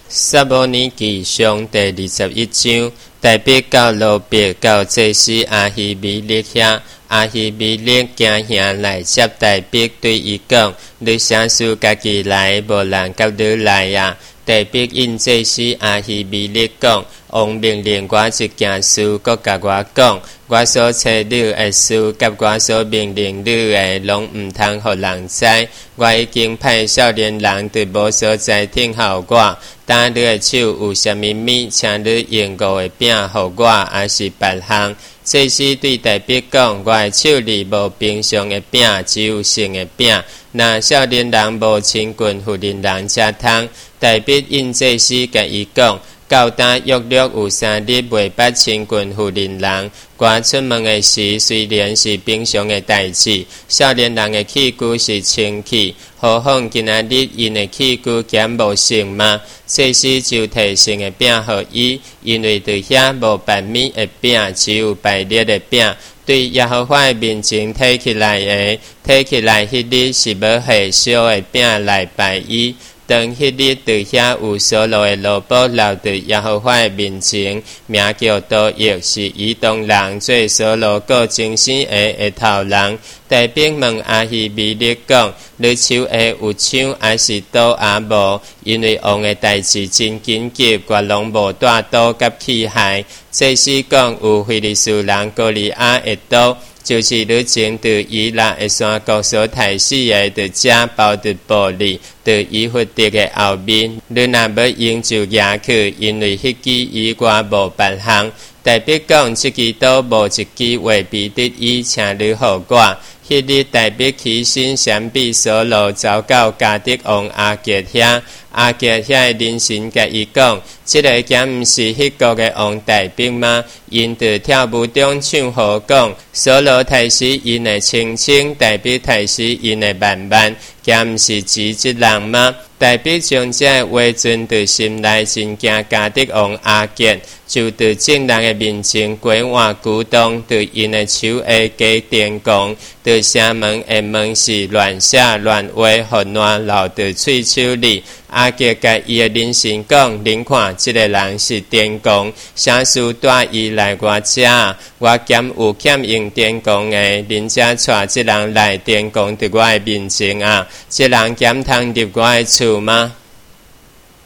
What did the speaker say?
撒母耳記上第21章，大衛到路別到祭司亞希米勒遐，亞希米勒驚兄來接大衛，對伊講：你啥事家己來，無人甲你來啊！大衛應祭司亞希米勒講：王命令我一件事，閣甲我講，我所找你的事，甲我所命令你的，攏毋通互人知。我已經派少年人佇無所在聽候我。當你的手有啥物物，請你用5個餅互我，還是別項？祭司對大衛講：我的手裡無平常的餅，只有聖的餅。若少年人無親近婦人人才通。大衛應祭司甲伊講：到今約略有3日未捌親近婦人人，我出門的時雖然是平常的代志，少年人的器具是清氣，何況今仔日因的器具減無聖嗎？祭司就摕聖的餅予伊，因為佇遐無白米的餅，只有白熱的餅。對耶和華的面前提起來的，提起來迄日是要下燒的餅來拜伊。當迄日佇遐有所羅的羅卜留佇耶和華的面前，名叫多益，是以東人，做所羅國精神的頭人。大衛問亞希米勒講：你手下有槍還是刀也無？因為王的代志真緊急，我攏無帶刀甲器械。祭司講：有非利士人歌利亞的刀，就是你前佇以勒的山谷所殺死的，佇遮包佇布裡，佇以弗得的後面。你若要用就拿去，因為迄支以外無別項。大衛講：這支刀無一支話比得伊，請你予我。迄日大衛起身閃避所羅，走到迦得王亞吉遐。亞吉遐的人神甲伊講：這個敢毋是迄國的王大衛嗎？因佇跳舞中唱和講：所羅殺死因的清清，大衛殺死因的萬萬，敢毋是指這人嗎？大衛將這話存佇心內，真驚迦得王亞吉，就佇眾人的面前跪換鼓動，佇因的手下加電講，佇城門的門是亂寫亂話，互亂流佇喙手裡。亞吉甲伊的人神講：恁看，這個人是電工，啥事帶伊來我遮？我兼有欠用電工的，恁遮帶這人來電工佇我的面前啊？這人兼通入我的厝嗎？